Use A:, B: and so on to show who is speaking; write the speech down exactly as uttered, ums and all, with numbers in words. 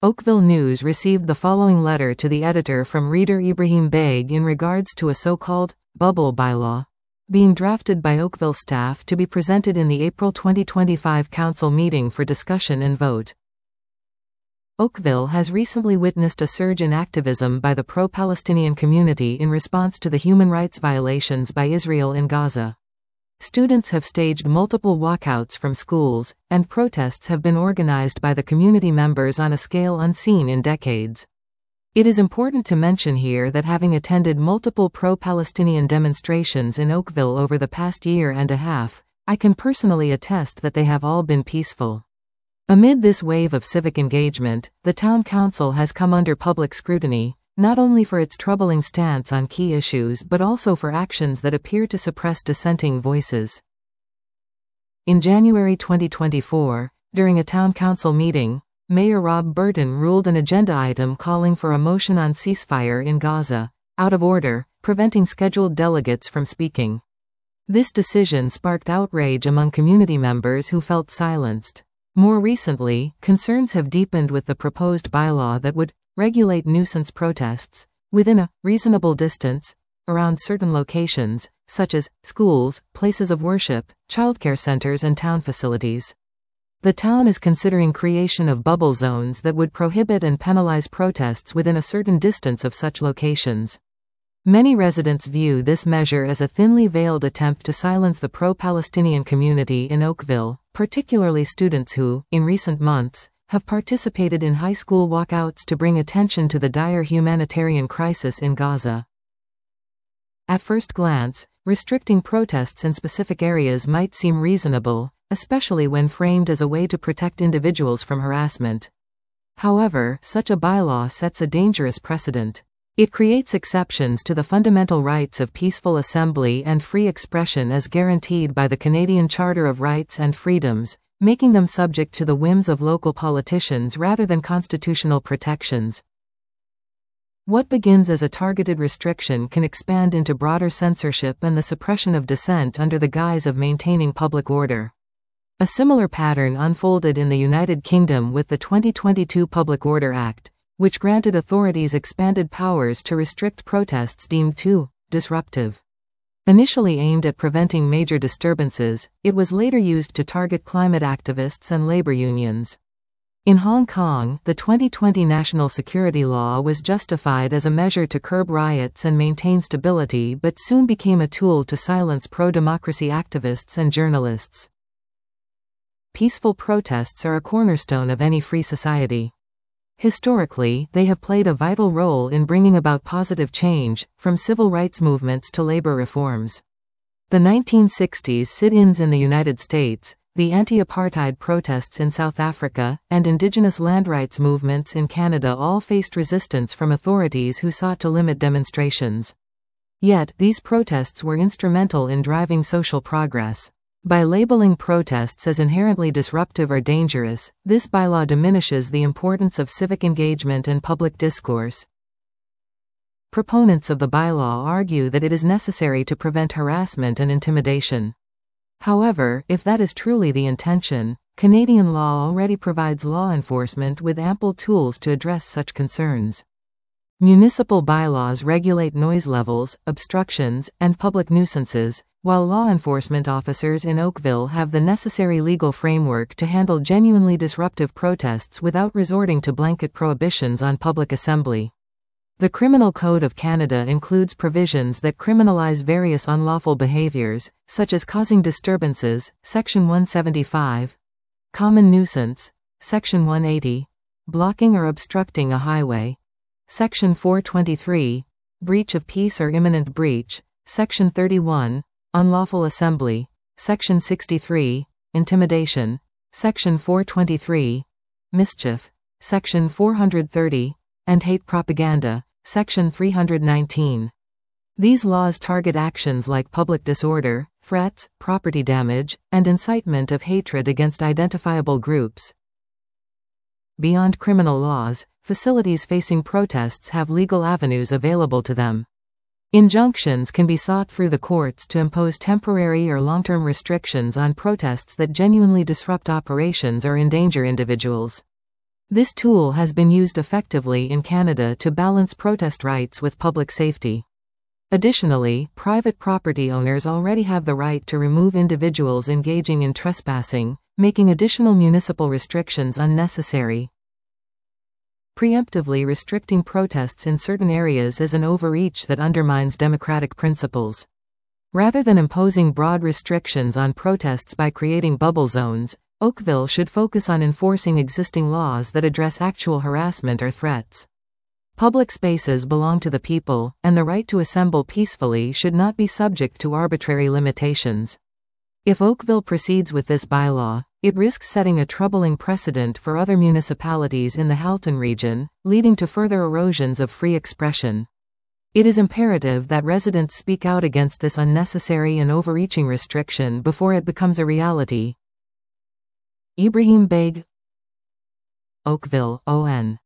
A: Oakville News received the following letter to the editor from reader Ibrahim Beg in regards to a so-called bubble bylaw being drafted by Oakville staff to be presented in the April twenty twenty-five council meeting for discussion and vote. Oakville has recently witnessed a surge in activism by the pro-Palestinian community in response to the human rights violations by Israel in Gaza. Students have staged multiple walkouts from schools, and protests have been organized by the community members on a scale unseen in decades. It is important to mention here that having attended multiple pro-Palestinian demonstrations in Oakville over the past year and a half, I can personally attest that they have all been peaceful. Amid this wave of civic engagement, the town council has come under public scrutiny, not only for its troubling stance on key issues but also for actions that appear to suppress dissenting voices. In January twenty twenty-four, during a town council meeting, Mayor Rob Burton ruled an agenda item calling for a motion on ceasefire in Gaza out of order, preventing scheduled delegates from speaking. This decision sparked outrage among community members who felt silenced. More recently, concerns have deepened with the proposed bylaw that would regulate nuisance protests within a reasonable distance around certain locations, such as schools, places of worship, childcare centers, and town facilities. The town is considering creation of bubble zones that would prohibit and penalize protests within a certain distance of such locations. Many residents view this measure as a thinly veiled attempt to silence the pro-Palestinian community in Oakville, particularly students who, in recent months, have participated in high school walkouts to bring attention to the dire humanitarian crisis in Gaza. At first glance, restricting protests in specific areas might seem reasonable, especially when framed as a way to protect individuals from harassment. However, such a bylaw sets a dangerous precedent. It creates exceptions to the fundamental rights of peaceful assembly and free expression as guaranteed by the Canadian Charter of Rights and Freedoms, making them subject to the whims of local politicians rather than constitutional protections. What begins as a targeted restriction can expand into broader censorship and the suppression of dissent under the guise of maintaining public order. A similar pattern unfolded in the United Kingdom with the twenty twenty-two Public Order Act, which granted authorities expanded powers to restrict protests deemed too disruptive. Initially aimed at preventing major disturbances, it was later used to target climate activists and labor unions. In Hong Kong, the twenty twenty National Security Law was justified as a measure to curb riots and maintain stability but soon became a tool to silence pro-democracy activists and journalists. Peaceful protests are a cornerstone of any free society. Historically, they have played a vital role in bringing about positive change, from civil rights movements to labor reforms. The nineteen sixties sit-ins in the United States, the anti-apartheid protests in South Africa, and indigenous land rights movements in Canada all faced resistance from authorities who sought to limit demonstrations. Yet, these protests were instrumental in driving social progress. By labeling protests as inherently disruptive or dangerous, this bylaw diminishes the importance of civic engagement and public discourse. Proponents of the bylaw argue that it is necessary to prevent harassment and intimidation. However, if that is truly the intention, Canadian law already provides law enforcement with ample tools to address such concerns. Municipal bylaws regulate noise levels, obstructions, and public nuisances, while law enforcement officers in Oakville have the necessary legal framework to handle genuinely disruptive protests without resorting to blanket prohibitions on public assembly. The Criminal Code of Canada includes provisions that criminalize various unlawful behaviors, such as causing disturbances, Section one seventy-five, common nuisance, Section one eighty, blocking or obstructing a highway, Section four twenty-three, breach of peace or imminent breach, Section thirty-one, unlawful assembly, Section sixty-three, intimidation, Section four twenty-three, mischief, Section four thirty, and hate propaganda, Section three nineteen. These laws target actions like public disorder, threats, property damage, and incitement of hatred against identifiable groups. Beyond criminal laws, facilities facing protests have legal avenues available to them. Injunctions can be sought through the courts to impose temporary or long-term restrictions on protests that genuinely disrupt operations or endanger individuals. This tool has been used effectively in Canada to balance protest rights with public safety. Additionally, private property owners already have the right to remove individuals engaging in trespassing, making additional municipal restrictions unnecessary. Preemptively restricting protests in certain areas is an overreach that undermines democratic principles. Rather than imposing broad restrictions on protests by creating bubble zones, Oakville should focus on enforcing existing laws that address actual harassment or threats. Public spaces belong to the people, and the right to assemble peacefully should not be subject to arbitrary limitations. If Oakville proceeds with this bylaw, it risks setting a troubling precedent for other municipalities in the Halton region, leading to further erosions of free expression. It is imperative that residents speak out against this unnecessary and overreaching restriction before it becomes a reality. Ibrahim Baig, Oakville, O N